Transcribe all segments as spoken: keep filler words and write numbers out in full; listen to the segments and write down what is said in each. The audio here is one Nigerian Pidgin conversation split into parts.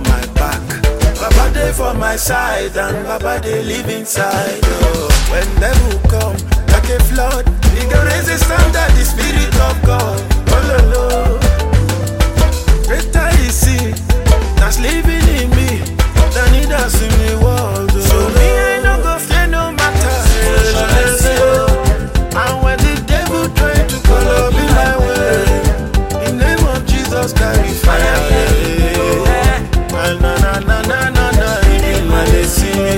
my back. Baba dey for my side and Baba dey live inside. Oh. When devil come like a flood, he can raise a standard, the spirit of God. Oh, no, no. Greater is he that's living in me than he that's in the world. Oh. So me, I no go fear no matter. And when the devil try to color me my way, in the name of Jesus, carry fire. Na na na na na na na, in my destiny.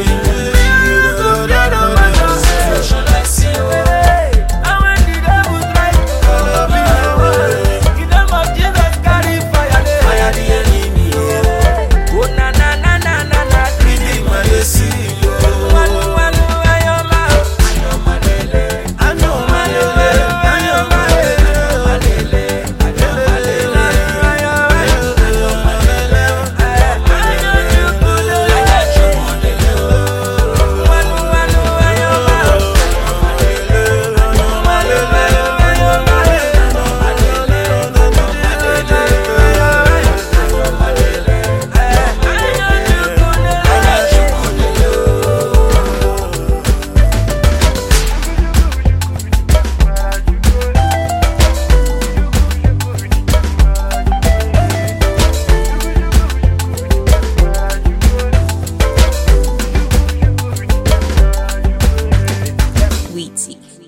Wheaty.